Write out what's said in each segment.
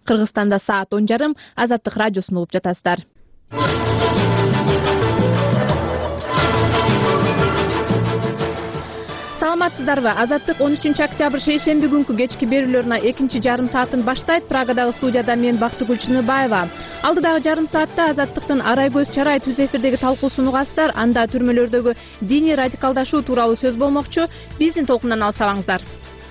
Кыргызстанда саат 10:30 Азаттык радиосун угуп жатасыздар. Саламатсыздарбы? Азаттык 13 октябрь шейшемби күнкү кечки берүүлөрүнө экинчи жарым саатын баштайт. Прагадагы студияда мен Бактыгүл Чыныбаева. Алдыдагы жарым саатта Азаттыктын Арай Көз Чарай түз эфирдеги талкуусун угасыздар. Анда түрмөлөрдөгү диний радикалдашуу тууралуу сөз болмокчу. Биздин толкундан алыстабаңыздар.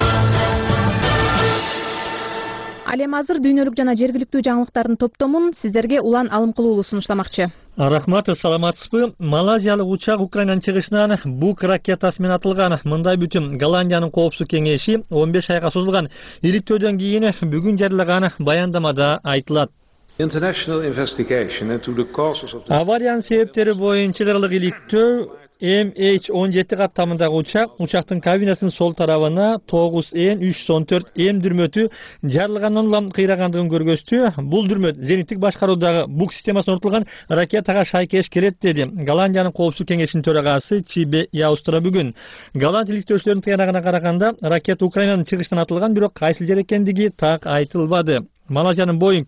Ал эми азыр дүйнөлүк жана жергиликтүү жаңылыктардын топтомун сиздерге улан алымкулуулуу сунуштамакчы. Рахмат, саламатсызбы? Малайзиялык учак Украинанын чыгышынан Бук ракетасы менен атылган. Мындай бүтүм Голландиянын коопсуздук кеңеши 15 айга созулган иликтөөдөн кийин бүгүн жарыялаган баяндамада айтылат. Авариянын себептери боюнча чыгарылык иликтөө MH17 каттамындагы учактын кабинасынын сол тарабына 9N314 дүрмөтү жарылгандан улам кыйрагандыгын көргөздү. Бул дүрмөт зениттик башкаруудагы Бук системасына орнотулган ракетага шайкеш келет, деди Голландиянын коопсуздук кеңешинин төрагасы Чибе Яустра бүгүн. Голланд иликтөөчүлөрүнүн тыянагына караганда ракета Украинанын чыгышынан атылган, бирок кайсыл жер экендиги так айтылбады. Малайзиянын Boeing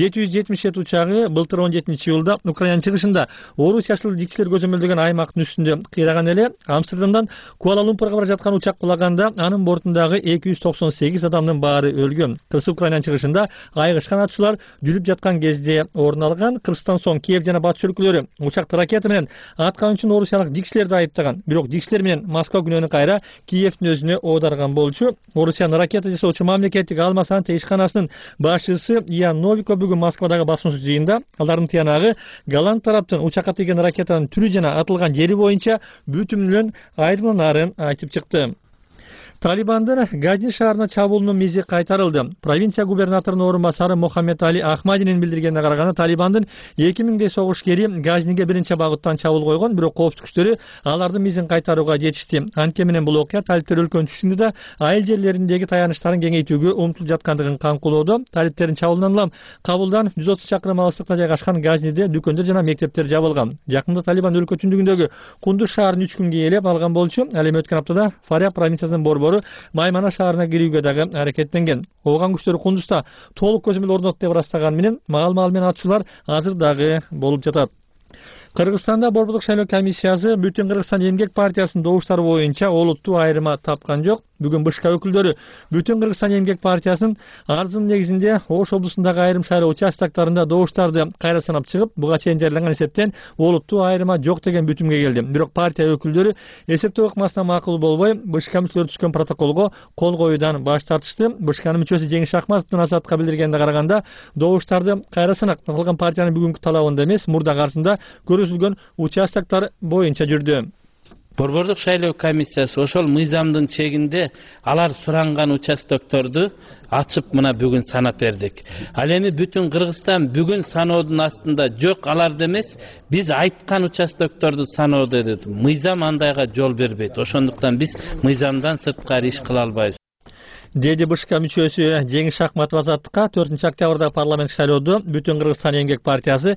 777 учагы былтыр 17-июлда Украинанын чыгышында орусиячыл дикчилер көзөмөлдөгөн аймактын үстүндө кыйраган эле. Амстердамдан Куала-Лумпурга бара жаткан учак кулаганда анын бортундагы 298 адамдын баары өлгөн. Кыргыз Украинанын чыгышында айгыш канатчылар жүрүп жаткан кезде орун алган. Кыргызстан соң Киев жана батыш өлкөлөрү учакты ракета менен аткан үчүн орусиялык дикчилерди айыптаган. Бирок дикчилер менен Москва күнөөнү кайра Киевдин өзүнө оодарган болчу. Орусиянын ракета жасоочу мамлекеттик алма санат ишканасынын башчысы Ян Новико бүгүн Москвадагы басмасөз жыйында алардын тыянагы Голланд тараптын учакка тийген ракетанын түрү жана атылган жери боюнча бүтүнүлөн айырмалаарын айтып чыкты. Талибандын Газни шаарына чабуулунун мизи кайтарылды. Провинция губернаторунун орун басары Мохаммед Али Ахмадинин билдиргенине караганда, Талибандын 2000 согушкери Газниге биринчи багыттан чабуул койгон, бирок коопсуздук күчтөрү алардын мизин кайтарууга жетишти. Анткени менен бул окуя талиптер өлкөнүн түштүгүндө да айыл жерлериндеги таяныштарын кеңейтүүгө умтулуп жаткандыгын канкулоодо. Талиптердин чабуулунан улам Кабулдан 130 чакырым алыстыкта жайгашкан Газниде дүкөндөр жана мектептер жабылган. Жакында Талибан өлкө түндүгүндөгү Кундуз шаарын 3 күнгө ээлеп алган болчу. Ал эми өткөн аптада Фаряг провинциясынын борбору Маймана шаарына кирүүгө дагы аракеттенген. Ооган күчтөрү Кундузда толук көзөмөл орнотtu деп ырастаган менен маал-маал менен атчылар азыр дагы болуп жатат. Кыргызстанда борбордук шайлоо комиссиясы Бүтүн Кыргызстан эмгек партиясынын добуштары боюнча олуттуу айырма тапкан жок. Бүгүн БШК өкүлдөрү Бүтүн Кыргызстан эмгек партиясынын арызынын негизинде Ош облусундагы айрым шайлоо участоктарында добуштарды кайра санап чыгып, буга чейин жарыяланган эсептен олуттуу айырма жок деген бүтүмгө келди. Бирок партия өкүлдөрү эсептөө ыкмасына макул болбой, БШК мүчөлөрү түзгөн протоколго кол коюудан баш тартышты. БШКнын мүчөсү Жеңиш Акматовдун Азатка билдиргенине караганда, добуштарды кайра санак кылган партиянын бүгүнкү талабында эмес, мурдагы арызында көрсөтүлгөн участоктор боюнча жүрдү. Борбордук шайлоо комиссиясы ошол мыйзамдын чегинде алар суранган участокторду ачып мына бүгүн санап бердик. Ал эми Бүтүн Кыргызстан бүгүн саноодун астында жок, аларды эмес, биз айткан участокторду саноодо деди. Мыйзам андайга жол бербейт. Ошондуктан биз мыйзамдан сырткары иш кыла албайбыз, деди БШК мүчөсү Жеңиш Акматов Азаттыкка. 4 октябрда парламент шайлоодо Бүтүн Кыргызстан эмгек партиясы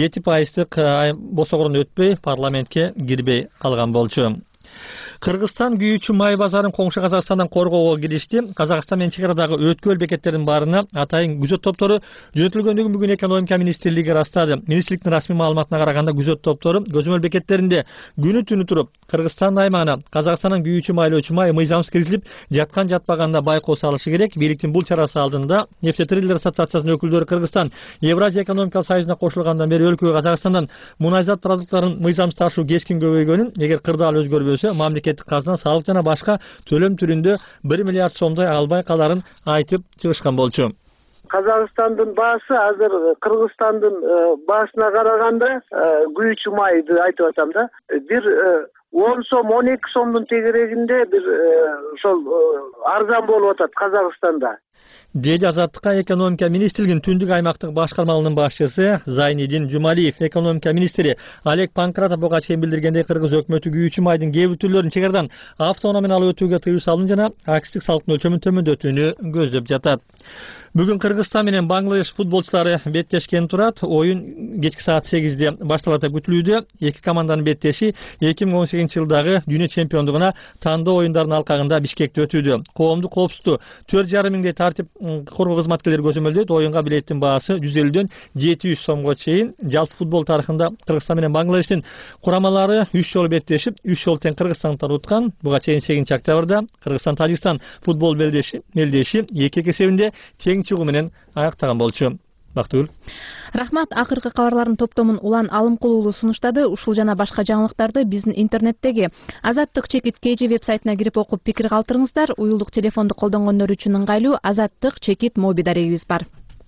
7% босогорун өтпөй парламентке кирбей калган болчу. Кыргызстан күйүүчү май базарын коңшу Казакстандан коргоого киришти. Казакстан менен чек арадагы өткөл бекеттердин баарына атайын күзөт топтору жөнөтүлгөндүгүн бүгүн экономика министрлиги ырастады. Министрликтин расмий маалыматына караганда, күзөт топтору көзөмөл бекеттеринде күнү түнү туруп Кыргызстан аймагына Казакстандан күйүүчү майлоочу май мыйзамсыз киргизилип жаткан жатпаганда байкоо салышы керек. Бийликтин бул чарасы алдында Нефтетрейдер ассоциациясынын өкүлдөрү Кыргызстан Евразия экономикалык союзуна кошулгандан бери өлкөгө Казакстандан мунайзат продукттарын мыйзамсыз ташуу кескин көбөйгөнүн, эгер кырдаал өзгөрбөсө мамлекеттик казына салык жана башка төлөм түрүндө 1 миллиард сомдой албай каларын айтып чыгышкан болчу. Казакстандын баасы азыр Кыргызстандын баасына караганда күйүүчү майды айтып атам да, бир 10 сом 12 сомдун тегерегинде бир ошол арзан болуп атат Казакстанда, деди Азаттыкка экономика министрлигинин түндүк аймактык башкармалыгынын башчысы Зайнидин Жумалиев. Экономика министри Олег Панкратов буга чейин билдиргендей, Кыргыз өкмөтү күйүүчү майдын кээ бир түрлөрүн чек арадан автоунаа менен алып өтүүгө тыюу салууну жана акстык салыктын өлчөмүн төмөндөтүүнү көздөп жатат. Бүгүн Кыргызстан менен Бангладеш футболчулары беттешкен турат. Оюн кечки саат 8-де башталат деп күтүлүүдө. Эки команданын беттеши 2018-жылдагы дүйнө чемпиондугуна тандоо оюндарынын алкагында Бишкекте өтүүдө. Коомдук коопсуздукту 4,5 миңдей тартип коргоо кызматкерлери көзөмөлдөйт. Оюнга билеттин баасы 150дөн 700 сомго чейин. Жалпы футбол тарыхында Кыргызстан менен Бангладештин курамалары 3 жолу беттешип, 3 жолу тең Кыргызстандыктар уткан. Буга чейин 8-октябрда Кыргызстан-Тажикстан футбол мелдеши 2-2 эсебинде тең чыгуу менен аяктаган болчу. Бактыгүл. Рахмат. Акыркы кабарлардын топтомун Улан Алымкул уулу сунуштады. Ушул жана башка жаңылыктарды биздин интернеттеги Азаттык чекит KG вебсайтына кирип окуп пикир калтырыңыздар. Уюлдук телефонду колдонгондор үчүн ыңгайлуу Азаттык чекит моби дарегибиз бар.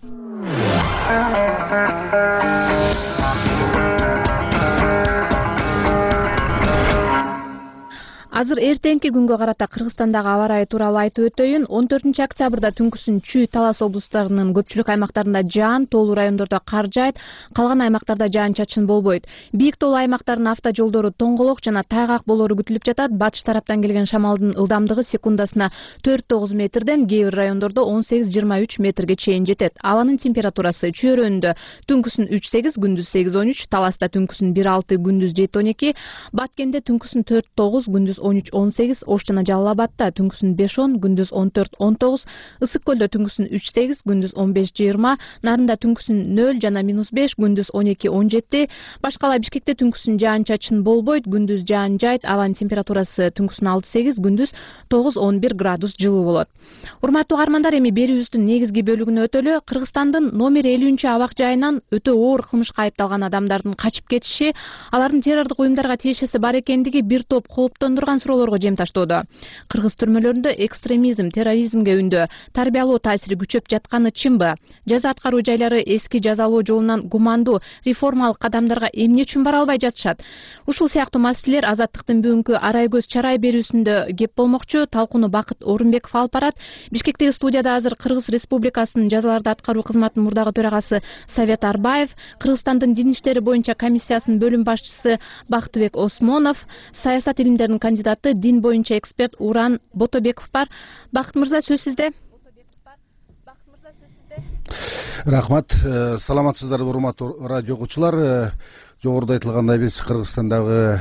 Азыр эртеңки күнгө карата Кыргызстандагы аба ырайы тууралуу айтып өтөйүн. 14-октябрда түнкүсүн Чүй, Талас облустарынын көпчүлүк аймактарында жаан, тоолуу райондордо кар жаайт, калган аймактарда жаан-чачын болбойт. Бийик тоолуу аймактардын автожолдору тоңголок жана тайгак болору күтүлүп жатат. Батыш тараптан келген шамалдын ылдамдыгы секундасына 4-9 метрден, кээ бир райондордо 18-23 метрге чейин жетет. Абанын температурасы Чүйөрөндө түнкүсүн 3-8, күндүз 8-13, Таласта түнкүсүн 1-6, күндүз 7-12, Баткенде түнкүсүн 4-9, күндүз 13-18, Ош жана Жалал Абадта түнкүсүн 5-10, күндүз 14-19, Ысык Көлдө түнкүсүн 3-8, күндүз 15-20, Нарында түнкүсүн 0 жана -5, күндүз 12-17, башкала Бишкекте түнкүсүн жаан-чачын болбойт, күндүз жаан жайт, абанын температурасы түнкүсүн 6-8, күндүз 9-11 градус жылуу болот. Урматтуу каармандар, эми берүүбүздүн негизги бөлүгүнө өтөлү. Кыргызстандын номер 50-абак жайынан өтө оор кылмышка айыпталган адамдардын качып кетиши, алардын террордук уюмдарга тиешеси бар экендиги бир топ кооптондурган суроолорго жем таштоодо. Кыргыз түрмөлөрүндө экстремизм, терроризмге үндөө, тарбиялоо таасири күчөп жатканы чынбы? Жаза аткаруу жайлары эски жазалоо жолунан гумандуу реформалык кадамдарга эмне үчүн бара албай жатышат? Ушул сыяктуу маселелер Азаттыктын бүгүнкү арай көз чарай берүүсүндө кеп болмокчу. Талкууну Бакыт Орунбеков алып барат. Бишкектеги студияда азыр Кыргыз Республикасынын жазаларды аткаруу кызматынын мурдагы төрагасы Совет Арбаев, Кыргызстандын дин иштери боюнча комиссиясынын бөлүм башчысы Бактыбек Осмонов, саясат илимдеринин кандидаты, дин боюнча эксперт Уран Ботобеков бар. Бакыт мырза, сөз сизде. Рахмат. Саламатсыздарбы, урматтуу радио окуучулар. Жогоруда айтылгандай, биз Кыргызстандагы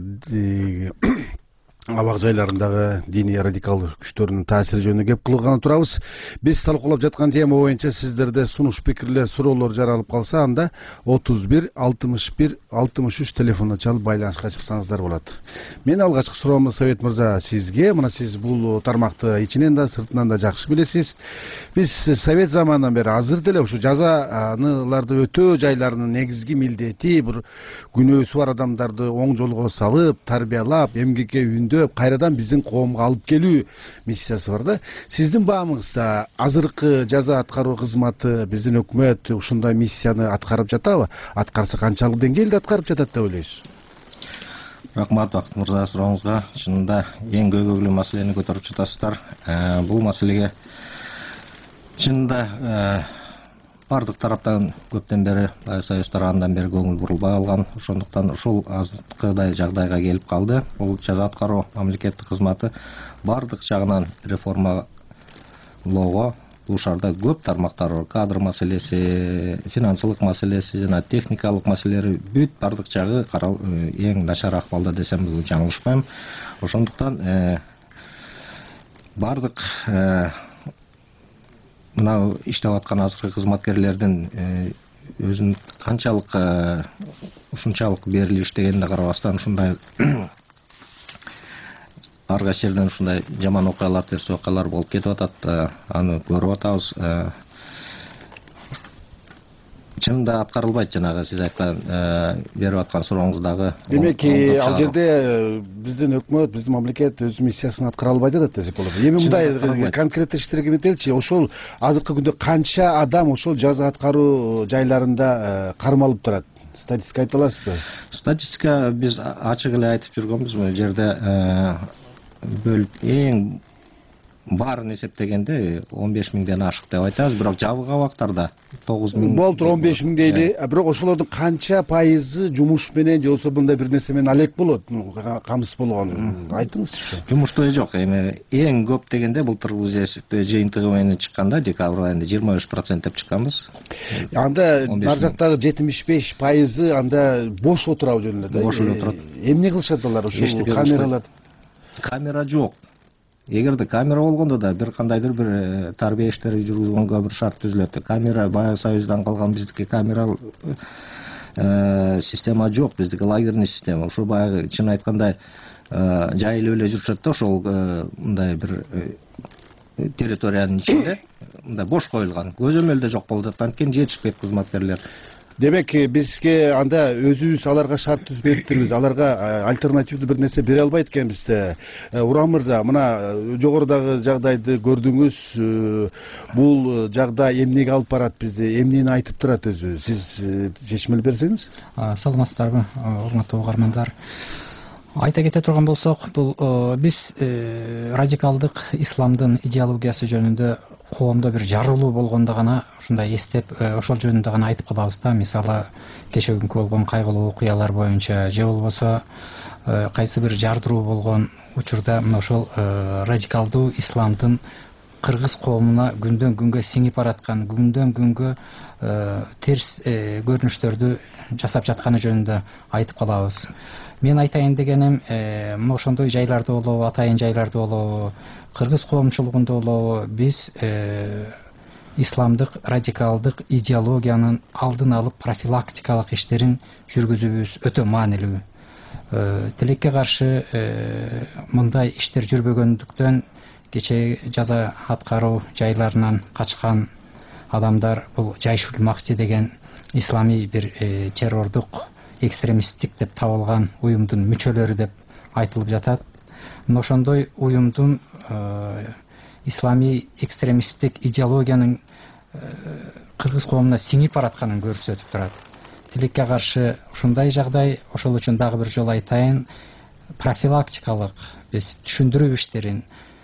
абак жайларындагы диний радикал күчтөрдүн таасири жөнүндө кеп кылганы турабыз. Биз талкуулап жаткан тема боюнча сиздерде сунуш, пикирлер, суроолор жаралып калса, анда 31 61 63 телефонуна чалып байланышка чыксаңыздар болот. Мен алгачкы суроомду Совет мырза сизге, мына сиз бул тармакты ичинен да сыртынан да жакшы билесиз. Биз Совет заманынан бери азыр деле ушу жазаларды өтөө жайларынын негизги милдети бир күнөөсү бар адамдарды оң жолго салып, тарбиялап, эмгекке үндө кайрадан биздин коомго алып келүү миссиясы бар да. Сиздин баамыңызда азыркы жаза аткаруу кызматы, биздин өкмөт ушундай миссияны аткарып жатабы? Аткарса канчалык деңгээлде аткарып жатат деп ойлойсуз? Рахмат, Бакыт мырза, сурооңузга. Чынында эң көйгөйлүү маселени көтөрүп жатасыздар. Бул маселеге чынында бардык тараптан көптөн бери, Союз тарабынан бери көңүл бурулбай калган. Ошондуктан ушул азыркыдай жагдайга келип калды. Бул жаза аткаруу мамлекеттик кызматы бардык жагынан реформалоого бул шаарда көп тармактар бар. Кадр маселеси, финансылык маселеси жана техникалык маселелери бүт бардык жагы эң начар акыбалда десем жаңылышпайм. Ошондуктан бардык мына иштеп аткан азыркы кызматкерлердин өзүн канчалык ушунчалык берилип иштегенине карабастан ушундай ар кайсы жерден ушундай жаман окуялар, терс окуялар болуп кетип атат. Аны көрүп атабыз. Чынында аткарылбайт, жанагы сиз айткан берип аткан сурооңуздагы. Демек, ал жерде биздин өкмөт, биздин мамлекет өз миссиясын аткара албай жатат десек болот. Эми мындай конкреттештирге метеличи, ошол азыркы күндө канча адам ошол жаза аткаруу жайларында кармалып турат? Статистика айта аласызбы? Статистика биз ачык эле айтып жүргөнбүз. Бул жерде бөлүп эң баарын эсептегенде 15.000ден ашык деп айтабыз, бирок жабык абактарда 9.000 болду 15.000 дейли, бирок ошолордун канча пайызы жумуш менен же болбосо мындай бир нерсе менен алек болот, камсыз болгон айтыңызчы. Жумуштуу жок, эми эң көп дегенде былтыр жыйынтыгы менен чыкканда декабрь айында 23% деп чыкканбыз. Анда ар жактагы 75% анда бош отурабы жөн эле. Бош эле турат. Эмне кылышат алар ушул камералар? Камера жок. Эгерде камера болгондо да бир кандайдыр бир тарбия иштери жүргүзгөнгө бир шарт түзүлөт. Камера баягы Союздан калган биздики камерал система жок, биздики лагерный система. Ошо баягы чын айтканда жайылып эле жүрүшөт да, ошол мындай бир территориянын ичинде мындай бош коюлган. Көзөмөлдө жок болуп жаткан экен, жетишпейт кызматкерлер. Демек бизге анда өзүбүз аларга шарт түзүп бериптирбиз, аларга альтернативдүү бир нерсе бере албайт экенбиз да. Урам мырза, мына жогорудагы жагдайды көрдүңүз. Бул жагдай эмнеге алып барат бизди, эмнени айтып турат өзү? Сиз чечмел берсеңиз. Саламатсыздарбы, урматтуу угармандар. Айта кете турган болсок, бул биз радикалдык исламдын идеологиясы жөнүндө коомдо бир жарылуу болгондо гана ушундай эстеп, ошол жөнүндө гана айтып калабыз да. Мисалы, кечеүгүнкү болгон кайгылуу окуялар боюнча же болбосо кайсы бир жардыруу болгон учурда мына ошол радикалдуу исламдын кыргыз коомуна күндөн күнгө сиңип бараткан, күндөн күнгө терс көрүнүштөрдү жасап жатканы жөнүндө айтып калабыз. Мен айтайын дегеним, мына ошондой жайларда болобу, атайын жайларда болобу, кыргыз коомчулугунда болобу, биз исламдык радикалдык идеологиянын алдын алып профилактикалык иштерин жүргүзүүбүз өтө маанилүү. Тилекке каршы мындай иштер жүрбөгөндүктөн кечээ жаза аткаруу жайларынан качкан адамдар бул Жайшул Макчи деген исламий бир террордук экстремисттик деп табылган уюмдун мүчөлөрү деп айтылып жатат. Мына ошондой уюмдун исламий экстремисттик идеологиянын кыргыз коомуна сиңип баратканын көрсөтүп турат. Тилекке каршы ушундай жагдай, ошол үчүн дагы бир жолу айтайын, профилактикалык биз түшүндүрүү иштерин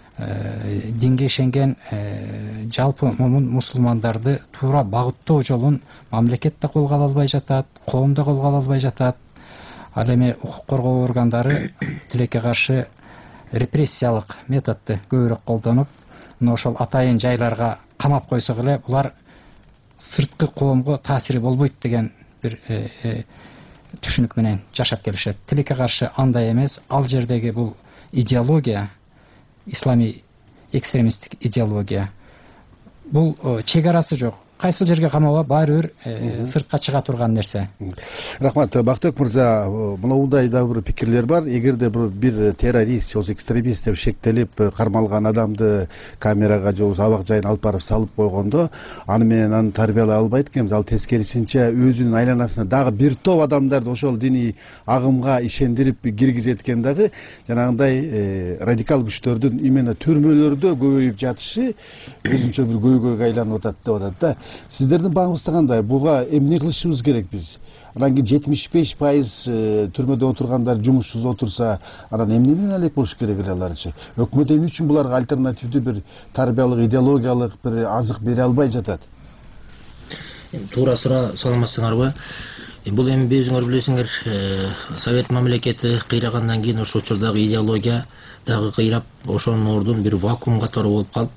динге ишенген жалпы мусулмандарды туура багыттоо жолун мамлекет да колго ала албай жатат, коом да колго ала албай жатат. Ал эми укук коргоо органдары тилекке каршы репрессиялык методду көбүрөөк колдонуп, мына ошол атайын жайларга камап койсок эле булар сырткы коомго таасири болбойт деген бир түшүнүк менен жашап келишет. Тилекке каршы андай эмес, ал жердеги бул идеология, исламий экстремисттик идеология, бул чек арасы жок. Кайсы жерге камаба баары бир сыртка чыга турган нерсе. Рахмат, Бактыбек мырза, мындай да бир пикирлер бар. Эгерде бир террорист же экстремист деп шектелип кармалган адамды камерага же абак жайына алып барып салып койгондо, аны менен аны тарбиялай албайт экенбиз. Ал тескерисинче өзүнүн айланасына дагы бир топ адамдарды ошол диний агымга ишендирип киргизет экен дагы. Жанагындай радикал күчтөрдүн именно түрмөлөрдө көбөйүп жатышы өзүнчө бир көйгөйгө айланып атат деп атат да. Сиздердин багыңызда кандай? Буга эмне кылышыбыз керек биз? Анан кийин 75% түрмөдө отургандар жумушсуз отурса, анан эмне менен алек болуш керек эле аларчы? Өкмөт эмне үчүн буларга альтернативдүү бир тарбиялык, идеологиялык бир азык бере албай жатат? Туура суроо, саламатсыңарбы? Бул эми өзүңөр билесиңер, Совет мамлекети кыйрагандан кийин ошол учурдагы идеология дагы кыйрап, ошонун ордун бир вакуум катары болуп калып,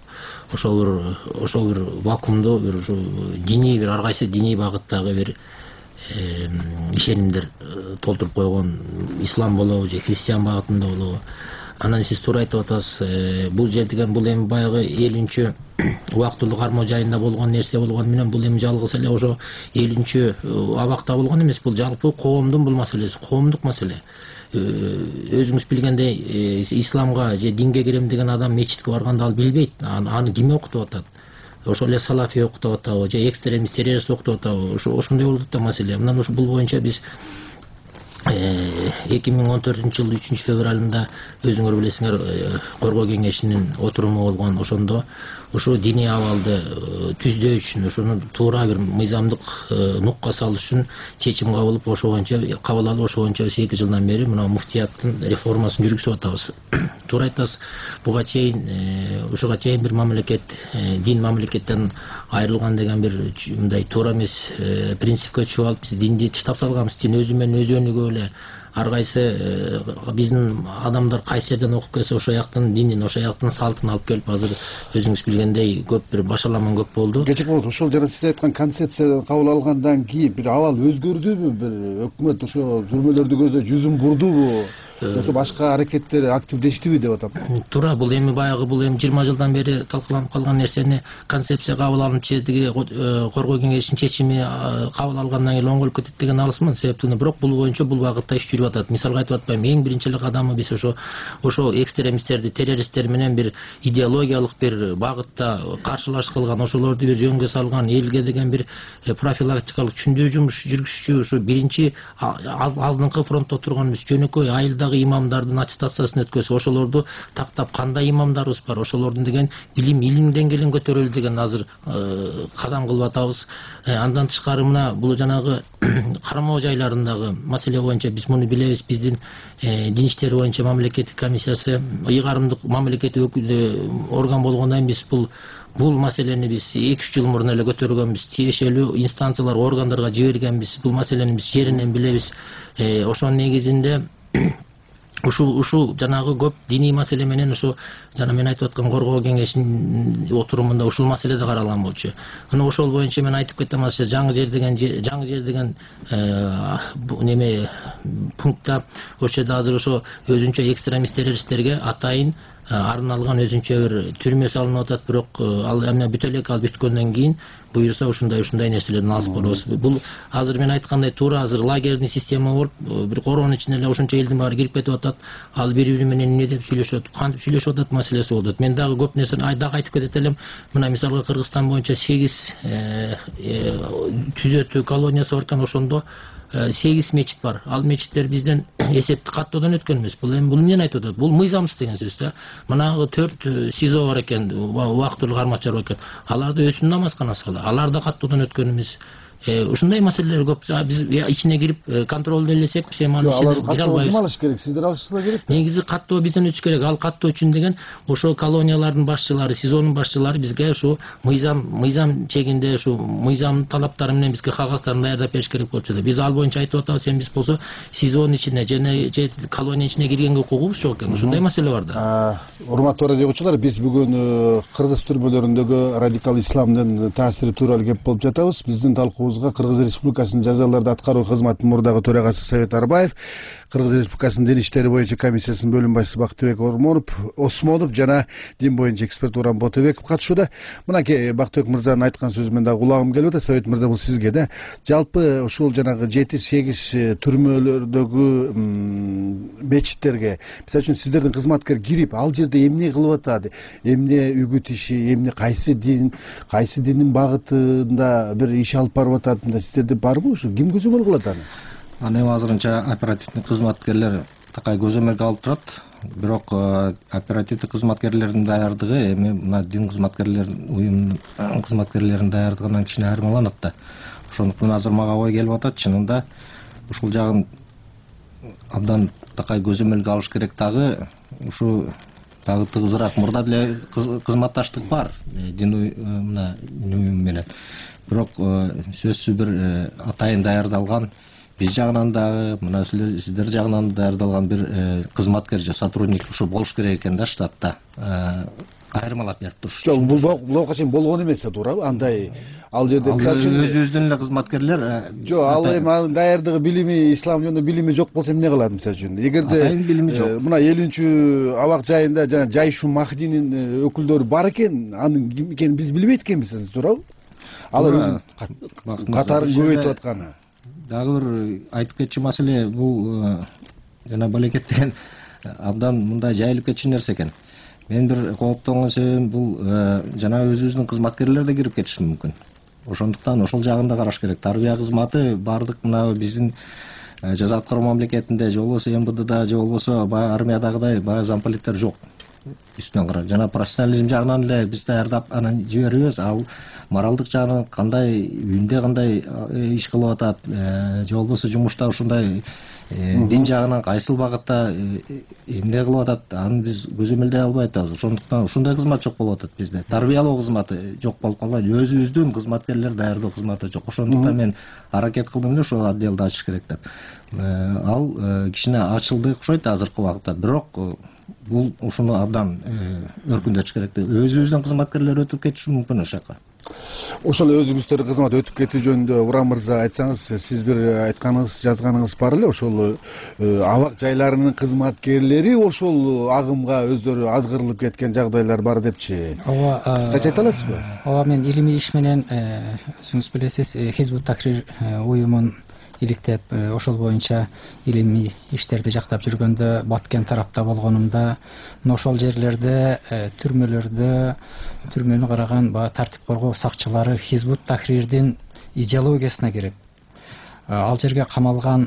ошол бир вакуумду бир диний бир ар кайсы диний багыттагы бир ишенимдер толтуруп койгон, ислам болобу же христиан багытында болобу. Анан сиз туура айтып атасыз, бул жер деген бул эми баягы 50-чү убактылуу кармоо жайында болгон нерсе болгон менен бул эми жалгыз эле ошо 50-чү абакта болгон эмес, бул жалпы коомдун бул маселеси, коомдук маселе. Өзүңүз билгендей, исламга же динге кирем деген адам мечитке барганда ал билбейт, аны ким окутуп атат. Ошол эле салафи окутуп атабы же экстремист террорист окутуп атабы, ошондой болуп да маселе. Мындан бул боюнча биз 2014 жылы 3 февралында өзүңөр билесиңер коргоо кеңешинин отуруму болгон. Ошондо ошо диний абалды түздөө үчүн ошону туура бир мыйзамдык нукка салыш үчүн чечим кабыл алып, ошо боюнча 8 жылдан бери мына муфтияттын реформасын жүргүзүп атабыз. Туура айтасыз, буга чейин ошого чейин бир мамлекет дин мамлекеттен айрылган деген бир мындай туура эмес принципке түшүп алып, биз динди таштап салганбыз. Дин өзү менен өзү өнүгө эле. Ар кайсы биздин адамдар кайсы жерден окуп келсе ошол жактын динин, ошол жактын салтын алып келип, азыр өзүңүз билгендей көп бир башаламан көп болду. Кечек болот, ошол жана сиз айткан концепция кабыл алгандан кийин бир абал өзгөрдүбү? Бир өкмөт ошо жүрмөлөрдү көздөп жүзүн бурдубу? Өтө башка аракеттер активдештиби деп атам. Туура, бул эми 20 жылдан бери талкаланып калган нерсени концепция кабыл алынып, тиги коргоо кеңешинин чечими кабыл алгандан кийин оңголуп кетет деген алысмын. Себептен бирок бул боюнча бул багытта иш жүрүп атат. Мисалга айтып атпайм, эң биринчи эле кадамы биз ошо экстремисттерди, террористтер менен бир идеологиялык бир багытта каршылаш кылган, ошолорду бир жөнгө салган, элге деген бир профилактикалык түшүндүрүү жумуш жүргүзүшчү ушу биринчи алдыңкы фронтто турганбыз. Жөнөкөй айылдагы имамдардын аттестациясын өткөзүп, ошолорду тактап кандай имамдарыбыз бар, ошолордун деген илим деңгээлин көтөрөлү деген азыр кадам кылып атабыз. Андан тышкары мына бул жанагы кармоо жайларындагы маселе боюнча биз муну билебиз. Биздин дин иштери боюнча мамлекеттик комиссиясы ыйгарымдык мамлекеттик орган болгондон биз бул маселени биз 2-3 жыл мурун эле көтөргөнбүз. Тиешелүү инстанциялар, органдарга жибергенбиз. Бул маселени биз жеринен билебиз. Ошонун негизинде ушул жанагы көп диний маселе менен ушул жана мен айтып аткан коргоо кеңешинин отурумунда ушул маселе да каралган болчу. Мына ошол боюнча мен айтып кетем, жаңы жер деген неме пунктта ошол жерде азыр ошо өзүнчө экстремист террористтерге атайын арналган өзүнчө бир түрмө салынып атат. Бирок ал эми бүтө элек ал бүткөндөн кийин буюрса ушундай нерселерден алыс болобуз. Бул азыр мен айткандай туура азыр лагерный система болуп, бир короонун ичине эле ушунча элдин баары кирип кетип атат. Ал бири менен эмне деп сүйлөшөт, кантип сүйлөшүп атат маселеси болот. Мен дагы көп нерсени дагы айтып кетет элем. Мына мисалга Кыргызстан боюнча 8 түзөтүү колониясы бар экен, ошондо 8 мечит бар. Ал мечиттер бизден эсепти каттоодон өткөн эмес. Бул эми эмнени айтып атат? Бул мыйзамсыз деген сөз да. Мынагы 4 СИЗО бар экен, убактылуу кармакчылар бар экен. Аларда өзүнүн намазканасы бар. Алар да каттоодон өткөн эмес. Ушундай маселелер көп. Биз ичине кирип контролду элесек, биз эми анын ичине кире албайбыз. Алыш керек, сиздер алышыңар керек. Негизи каттоо бизден өтүш керек. Ал каттоо үчүн деген ошо колониялардын башчылары, СИЗОнун башчылары бизге ушу мыйзам чегинде ушу мыйзам талаптары менен бизге кагаздарын даярдап бериш керек болчу да. Биз ал боюнча айтып атабыз. Эми биз болсо СИЗОнун ичине же колониянын ичине киргенге укугубуз жок экен. Ушундай маселе бар да. Урматтуу радио угуучулар, биз бүгүн кыргыз түрмөлөрүндөгү радикал исламдын таасири тууралуу кеп болуп жатабыз. Биздин талкуубузга Кыргыз Республикасынын жазаларды аткаруу кызматынын мурдагы төрагасы Совет Арбаев, Кыргыз Республикасынын дин иштери боюнча комиссиясынын бөлүм башчысы Бактыбек Осмонов жана дин боюнча эксперт Урам Ботобеков катышууда. Мынакей Бактыбек мырзанын айткан сөзү менен дагы кулагым келип атат. Совет мырза, бул сизге да. Жалпы ушул жанагы 7-8 түрмөлөрдөгү мечиттерге, мисалы үчүн сиздердин кызматкер кирип, ал жерде эмне кылып атат? Эмне үгүт иши, эмне кайсы диндин багытында бир иш алып барып атат? Сиздерде барбы ушу? Ким көзөмөл кылат аны? Аны азырынча оперативдик кызматкерлер такай көзөмөлгө алып турат. Бирок оперативдик кызматкерлердин даярдыгы эми мына дин кызматкерлеринин уюмдун кызматкерлеринин даярдыгынан кичине айырмаланат да. Ошондуктан азыр мага ой келип атат, чынында ушул жагын абдан такай көзөмөлгө алыш керек. Дагы ушу дагы тыгызыраак мурда деле кызматташтык бар дин уюму менен. Бирок сөзсүз бир атайын даярдалган, биз жагынан дагы мына сиздер жагынан даярдалган бир кызматкер же сотрудник ушу болуш керек экен да штатта. Айырмалап берип туруш. Жок, бул качан болгон эмес, туурабы? Андай ал жерде өзүбүздүн эле кызматкерлер. Жок, ал эми даярдыгы, билими, ислам жөнүндө билими жок болсо эмне кылат мисалы үчүн? Эгерде мына 50 абак жайында жана Жайшу Махдинин өкүлдөрү бар экен, анын ким экенин биз билбейт экенбиз, туурабы? Алар катарын көбөйтүп атканы. Дагы бир айтып кетчү маселе бул жана балекет деген абдан мындай жайылып кетчү нерсе экен. Мен бир кооптонгон себебим бул жана өзүбүздүн кызматкерлер да кирип кетиши мүмкүн. Ошондуктан ошол жагын да караш керек. Тарбия кызматы бардык мына биздин жаза аткаруу мамлекетинде же болбосо МВДда же болбосо баягы армиядагыдай баягы замполиттер жок үстүнөн карап. Жана профессионализм жагынан эле биз даярдап анан жиберебиз. Ал моралдык жагынан кандай үйүндө кандай иш кылып атат, же болбосо жумушта ушундай дин жагынан кайсыл багытта эмне кылып атат, аны биз көзөмөлдөй албай атабыз. Ошондуктан ушундай кызмат жок болуп атат бизде. Тарбиялоо кызматы жок болуп калган, өзүбүздүн кызматкерлер даярдоо кызматы жок. Ошондуктан мен аракет кылдым эле ошол отделди ачыш керек деп. Ал кичине ачылды окшойт азыркы убакытта, бирок бул ушуну абдан өркүндөтүш керек. Өзүбүздүн кызматкерлер өтүп кетиши мүмкүн ошол жака. Ошол өзүңүздөр кызмат өтүп кетүү жөнүндө Урам мырза айтсаңыз, сиз бир айтканыңыз, жазганыңыз бар эле, ошол абак жайларынын кызматкерлери ошол агымга өздөрү азгырылып кеткен жагдайлар бар депчи. Ооба, кыскача айта аласызбы? Ооба, мен илимий иш менен өзүңүз билесиз, Хизбут Тахрир уюмун иликтеп, ошол боюнча илимий иштерди жактап жүргөндө, Баткен тарапта болгонумда, ошол жерлерде түрмөнү караган тартип коргоо сакчылары Хизбут Тахрирдин идеологиясына кирип, ал жерге камалган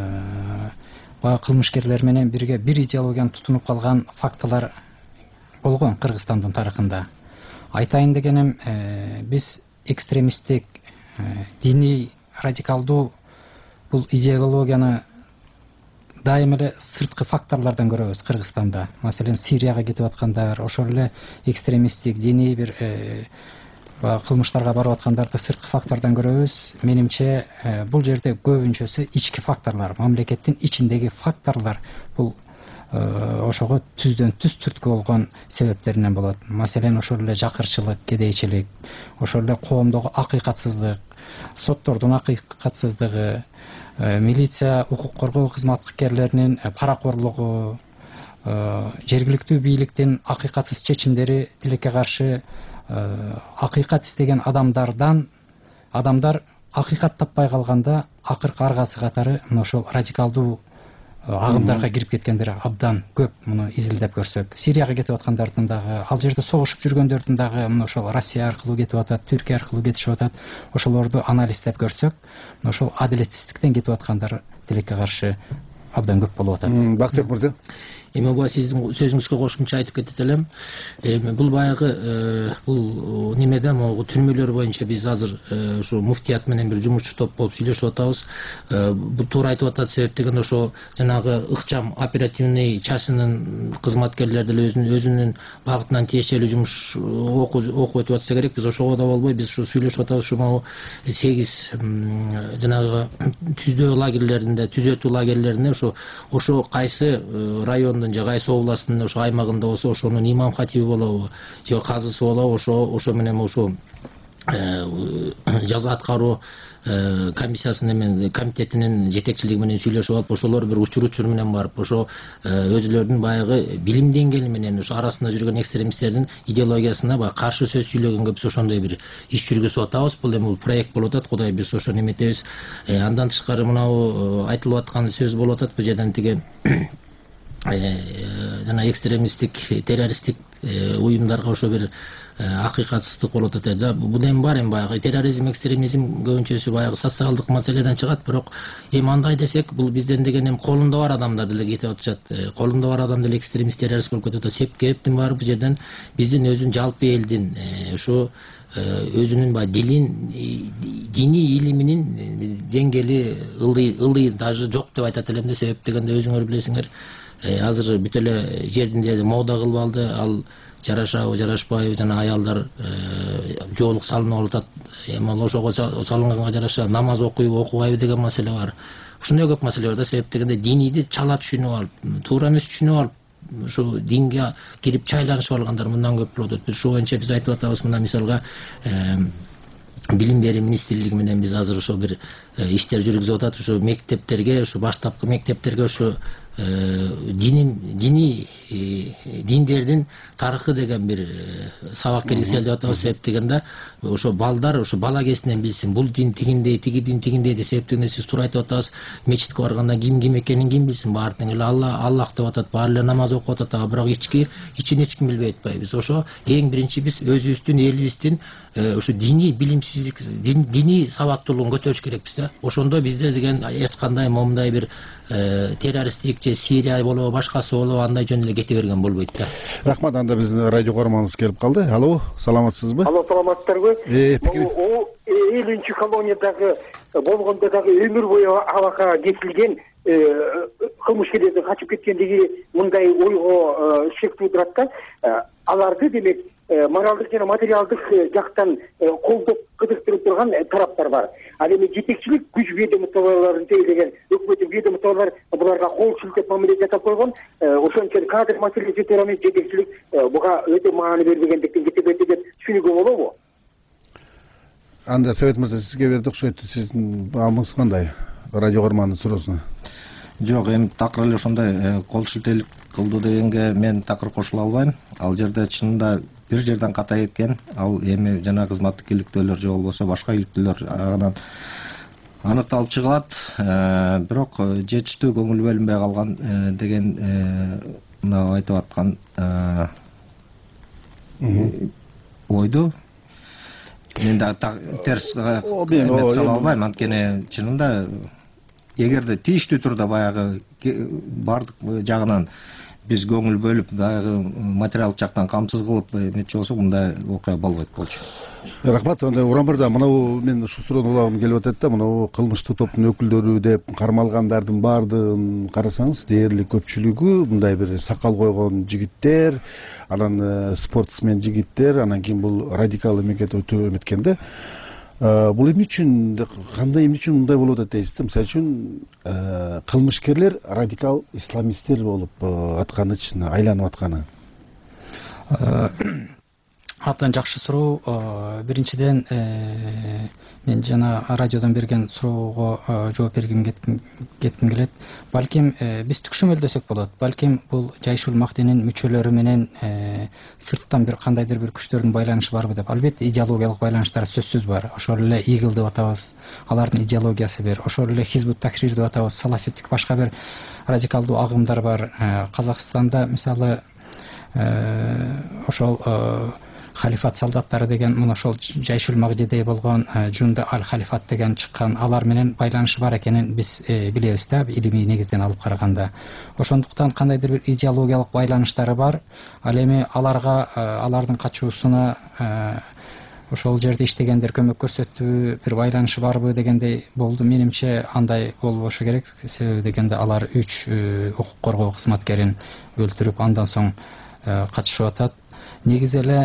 кылмышкерлер менен бирге бир идеологияны тутунуп калган фактылар болгон Кыргызстандын тарыхында. Айтайын дегеним, биз экстремисттик, диний, радикалдуу бул идеологияны дайым эле сырткы факторлордон көрөбүз Кыргызстанда. Маселен, Сирияга кетип аткандар, ошол эле экстремисттик, диний бир кылмыштарга барып аткандарды сырткы фактордон көрөбүз. Менимче, бул жерде көбүнчөсү ички факторлор, мамлекеттин ичиндеги факторлор бул ошого түздөн түз түрткү болгон себептеринен болот. Маселен, ошол эле жакырчылык, кедейчилик, ошол эле коомдогу акыйкатсыздык, соттордун акыйкатсыздыгы, милиция, укук коргоо кызматкерлеринин паракорлугу, жергиликтүү бийликтин акыйкатсыз чечимдери, тилекке каршы акыйкат истеген адамдар акыйкат таппай калганда акыркы аргасы катары ошол радикалдуу агымдарга кирип кеткендер абдан көп. Муну изилдеп көрсөк, Сирияга кетип аткандардын дагы, ал жерде согушуп жүргөндөрдүн дагы мына ошол Россия аркылуу кетип атат, Түркия аркылуу кетишип атат. Ошолорду анализдеп көрсөк, ошол адилетсиздиктен кетип аткандар тилекке каршы абдан көп болуп атат. Бактыбек мырза, эми буга сиздин сөзүңүзгө кошумча айтып кетет элем. Бул баягы бул немеде могу түрмөлөр боюнча биз азыр ушу муфтият менен бир жумушчу топ болуп сүйлөшүп атабыз. Бул туура айтып атат, себеп дегенде ошо жанагы ыкчам оперативный частынын кызматкерлери деле өзүнүн багытынан тиешелүү жумуш окуп өтүп атса керек. Биз ошого да болбой, биз ушу сүйлөшүп атабыз. Ушу могу 8 жанагы түздөө лагерлеринде, түзөтүү лагерлеринде ошо кайсы район же кайсы областтын ошо аймагында болсо, ошонун имам хатиби болобу же казысы болобу, ошо менен ошо жаза аткаруу комиссиясынын комитетинин жетекчилиги менен сүйлөшүп алып, ошолор бир учур менен барып, ошо өзүлөрүнүн баягы билим деңгээли менен ошо арасында жүргөн экстремисттердин идеологиясына баягы каршы сөз сүйлөгөнгө биз ошондой бир иш жүргүзүп атабыз. Бул эми бул проект болуп атат, кудай биз ошону эметебиз. Андан тышкары мынау айтылып аткан сөз болуп атат, бул жерден тиги жана экстремисттик, террористтик уюмдарга ошо бир акыйкатсыздык болуп атат. Бул эми бар, эми баягы терроризм, экстремизм көбүнчөсү баягы социалдык маселеден чыгат, бирок эми андай десек, бул бизден деген эми колунда бар адамдар деле кетип атышат. Колунда бар адам деле экстремист, террорист болуп кетип атат. Себептин баары бул жерден биздин өзүнүн жалпы элдин ушу өзүнүн баягы дилин, диний илиминин деңгээли ылдый даже жок деп айтат элем да. Себеп дегенде өзүңөр билесиңер, азыр бүт эле жеринде мода кылып алды, ал жарашабы жарашпайбы, жана аялдар жоолук салынып атат. Эми ошого салынганга жараша намаз окуйбу окубайбы деген маселе бар. Ушундай көп маселе бар да. Себеп дегенде динийди чала түшүнүп алып, туура эмес түшүнүп алып, ушу динге кирип чайланышып алгандар мындан көп болуп атат. Ушул боюнча биз айтып атабыз, мына мисалга билим берүү министрлиги менен биз азыр ошо бир иштер жүргүзүп атат. Ушу мектептерге, ушу баштапкы мектептерге ушу диндердин тарыхы деген бир сабак киргизели деп атабыз. Себеп дегенде ошо балдар ошо бала кезинен билсин, бул дин тигиндей, тиги дин тигиндей деп. Себеп дегенде сиз туура айтып атасыз, мечитке барганда ким экенин ким билсин, баары тең эле Аллах деп атат, баары эле намаз окуп атат, бирок ичин эч ким билбей атпайбыз. Ошо эң биринчи биз өзүбүздүн элибиздин ошо диний билимсиздик, диний сабаттуулугун көтөрүш керекпиз да. Ошондо бизде деген эч кандай момундай бир террористтик же Сирия болобу, башкасы болобу андай жөн эле кете берген болбойт да. Рахмат. Анда биздин радио көрөрманыбыз келип калды. Алло, саламатсызбы? Алло, саламатсыздарбы? О 50 колониядагы болгондо дагы өмүр бою абакка кетилген кылмышкерлердин качып кеткендиги мындай ойго шек туудурат да. Аларды демек моралдык жана материалдык жактан колдоп кызыктырып турган тараптар бар. Ал эми жетекчилик күч ведомстволорун тейлеген өкмөттүн ведомстволору буларга кол шилтеп мамиле жасап койгон. Ошон үчүн кадр маселеси тууралуу жетекчилик буга өтө маани бербегендиктен кетебети деп түшүнүүгө болобу? Анда Совет мырза сизге берди окшойт. Сиздин баамыңыз кандай? Радио көрөрмандын суроосуна. Жок, эми такыр эле ошондой кол шилтелик кылды дегенге мен такыр кошула албайм. Ал жерде чынында бир жерден ката кеткен. Ал эми жана кызматтык иликтөөлөр же болбосо башка иликтөөлөр анан аныкталып чыгат. Бирок жетиштүү көңүл бөлүнбөй калган деген мына айтып аткан ойду мен да терс сала албайм. Анткени чынында эгерде тийиштүү турда баягы бардык жагынан биз көңүл бөлүп баягы материалдык жактан камсыз кылып эметчи болсок мындай окуя болбойт болчу. Рахмат. Анда Уран мырза, мына мен ушу суроону улагым келип атат да, мына кылмыштуу топтун өкүлдөрү деп кармалгандардын баардыгын карасаңыз, дээрлик көпчүлүгү мындай бир сакал койгон жигиттер, анан спортсмен жигиттер, анан кийин бул радикал өтө эметкен да. Бул эмне үчүн, кандай эмне үчүн мындай болуп атат дейсиз да? Мисалы үчүн кылмышкерлер радикал исламисттер болуп атканы үчүн айланып атканы. Абдан жакшы суроо. Биринчиден мен жана радиодон берген суроого жооп бергим кетким келет. Балким биз түкшөмөлдөсөк болот. Балким бул Жайшул Махдинин мүчөлөрү менен сырттан бир кандайдыр бир күчтөрдүн байланышы барбы деп. Албетте идеологиялык байланыштар сөзсүз бар. Ошол эле Игил деп атабыз, алардын идеологиясы бир. Ошол эле Хизбут Тахрир деп атабыз, салафиттик башка бир радикалдуу агымдар бар. Казакстанда мисалы ошол халифат солдаттары деген мына ошол Жайшул Магдидей болгон Жунда аль халифат деген чыккан, алар менен байланышы бар экенин биз билебиз да, илимий негизден алып караганда. Ошондуктан кандайдыр бир идеологиялык байланыштары бар. Ал эми аларга алардын качуусуна ошол жерде иштегендер көмөк көрсөттүбү, бир байланышы барбы дегендей болду. Менимче андай болбошу керек. Себеби дегенде алар 3 укук коргоо кызматкерин өлтүрүп андан соң качышып атат. Негизи эле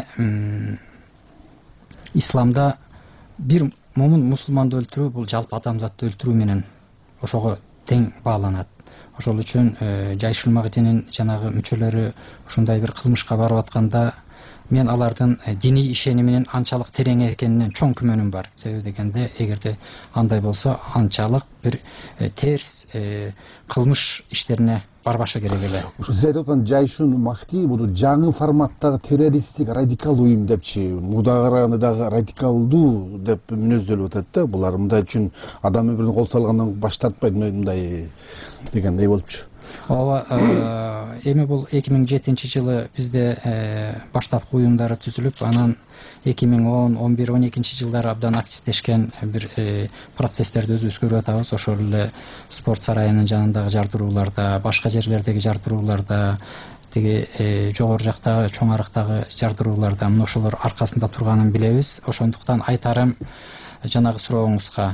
исламда бир момун мусулманды өлтүрүү бул жалпы адамзатты өлтүрүү менен ошого тең бааланат. Ошол үчүн Жайшул Магдинин жанагы мүчөлөрү ушундай бир кылмышка барып атканда мен алардын диний ишениминин анчалык терең экенинен чоң күмөнүм бар. Себеби дегенде эгерде андай болсо анчалык бир терс кылмыш иштерине барбашы керек эле. Сиз айтып аткан Жайшул Махди бул жаңы форматтагы террористтик радикал уюм депчи, мудагы дагы радикалдуу деп мүнөздөлүп атат да. Булар мындай үчүн адам өмүрүн кол салгандан баш тартпайт мындай дегендей болупчу. Ооба, эми бул 2007-жылы бизде баштапкы уюмдары түзүлүп, анан 2010, 11, 12 жылдары абдан активдешкен бир процесстерди өзүбүз көрүп атабыз. Ошол эле спорт сарайынын жанындагы жардырууларда, башка жерлердеги жардырууларда, тиги жогору жактагы чоң арыктагы жардырууларда мына ошолор аркасында турганын билебиз. Ошондуктан айтарым жанагы сурооңузга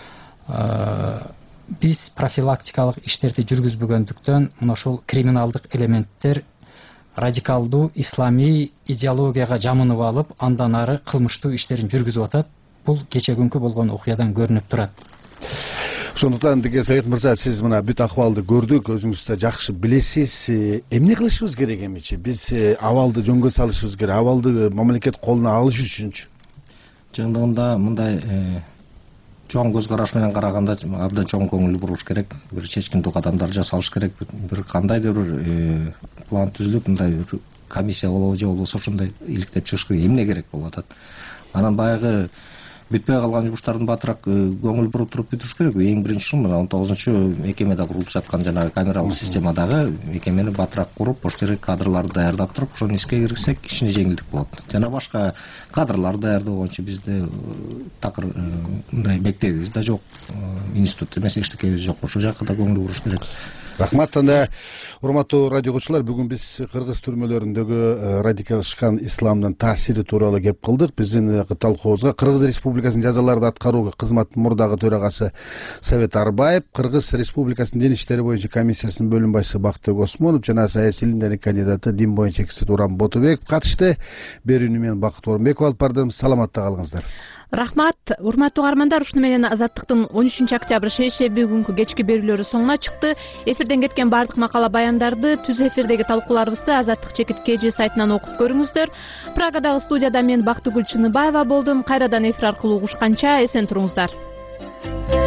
биз профилактикалык иштерди жүргүзбөгөндүктөн мына ошол криминалдык элементтер радикалдуу исламий идеологияга жамынып алып, андан ары кылмыштуу иштерин жүргүзүп атат. Бул кече күнкү болгон окуядан көрүнүп турат. Ошондуктан деге Совет мырза, сиз мына бүт акыбалды көрдүк, өзүңүз да жакшы билесиз. Эмне кылышыбыз керек эмичи? Биз абалды жөнгө салышыбыз керек, абалды мамлекет колуна алыш үчүнчү. Чындыгында мындай чоң көз караш менен караганда абдан чоң көңүл буруш керек, бир чечкиндүү кадамдар жасалыш керек, бир кандайдыр бир план түзүлүп, мындай бир комиссия болобу же болбосо ушундай иликтеп чыгыш керек, эмне керек болуп атат. Анан баягы бүтпөй калган жумуштардын батыраак көңүл буруп туруп бүтүрүш керек. Эң биринчи мына 19 мекемеде курулуп жаткан жанагы камералык системадагы мекемени батыраак куруп, ошол жерге кадрларды даярдап туруп, ошону иске киргизсек кичине жеңилдик болот. Жана башка кадрларды даярдоо боюнча бизде такыр мындай мектебибиз да жок, институт эмес эчтекебиз жок. Ошол жакка да көңүл буруш керек. Рахмат. Анда урматтуу радио көрүүчүлөр, бүгүн биз кыргыз түрмөлөрүндөгү радикалдашкан исламдын таасири тууралуу кеп кылдык. Биздин талкуубузга Кыргыз Республикасынын жазаларды аткаруу кызматынын мурдагы төрагасы Совет Арбаев, Кыргыз Республикасынын дин иштери боюнча комиссиясынын бөлүм башчысы Бактыбек Осмонов жана саясий илимдердин кандидаты, дин боюнча эксперт Урам Ботубеков катышты. Берүүнү мен Бакыт Орунбеков алып бардым. Саламатта калыңыздар. Рахмат. Урматтуу каармандар, ушуну менен Азаттыктын 13 октябрь шейшемби күнкү кечки берүүлөрү соңуна чыкты. Эфирден кеткен бардык макала баяндарды түз эфирдеги талкууларыбызды Азаттык /KG сайтынан окуп көрүңүздөр. Прагадагы студияда мен Бактыгүл Чыныбаева болдум. Кайрадан эфир аркылуу угушканча эсен туруңуздар.